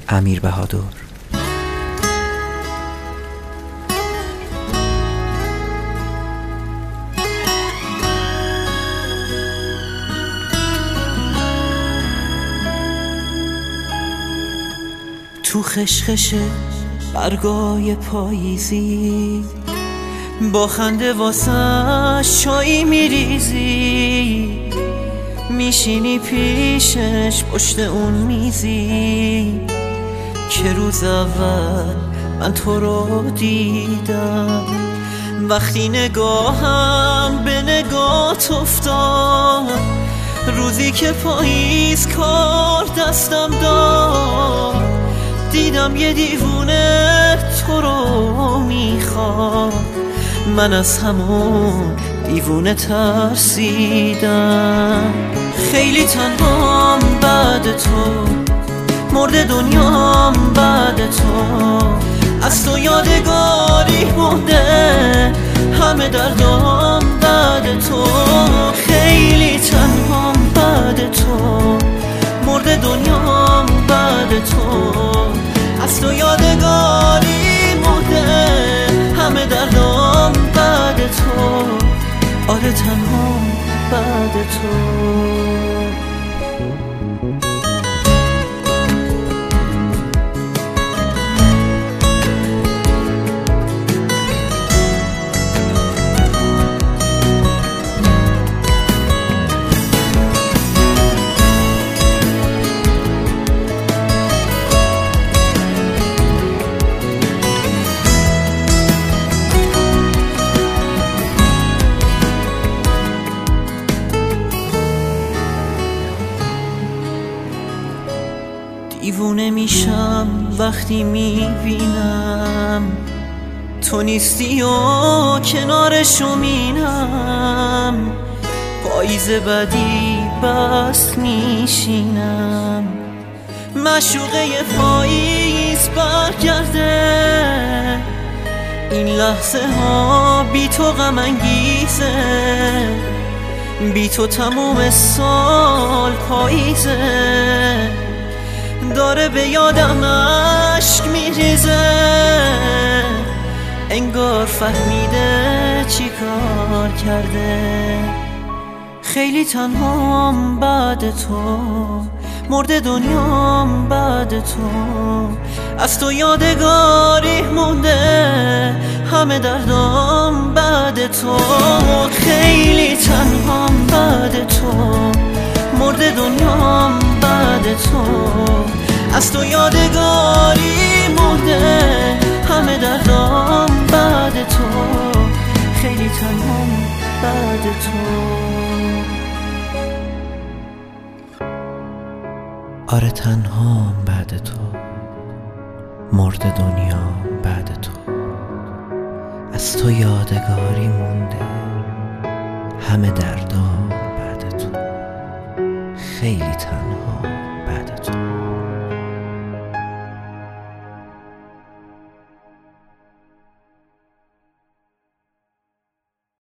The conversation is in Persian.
امیر بهادر. تو خشخش برگای پاییزی با خنده واسه چایی میریزی، میشینی پیشش پشت اون میزی که روز اول من تو رو دیدم. وقتی نگاهم به نگات افتاد، روزی که پاییز کار دستم داد، دیدم یه دیوونه تو رو میخواد. من از همون دیوونه ترسیدم. خیلی تنهام بعد تو، مرده دنیام بعد تو، از تو یادگاری مونده همه دردام بعد تو. خیلی تنهام بعد تو، مرده دنیام بعد تو، از تو یادگاری مونده همه دردام بعد تو. آره تنهام بعد تو. دیوونه میشم وقتی میبینم تو نیستی و کنارشو مینم. پاییز بدی بس میشینم، معشوقه پاییز برگرده. این لحظه ها بی تو غم انگیزه، بی تو تموم سال پاییزه. داره به یادم عشق میریزه، انگار فهمیده چی کار کرده. خیلی تنهام بعد تو، مرده دنیام بعد تو، از تو یادگاری مونده همه دردام بعد تو. خیلی تنهام بعد تو، مرده دنیام بعد تو، از تو یادگاری مونده همه دردام بعد تو. خیلی تنهام بعد تو. آره تنهام بعد تو، مرده دنیام بعد تو، از تو یادگاری مونده همه دردام بعد تو. خیلی تنها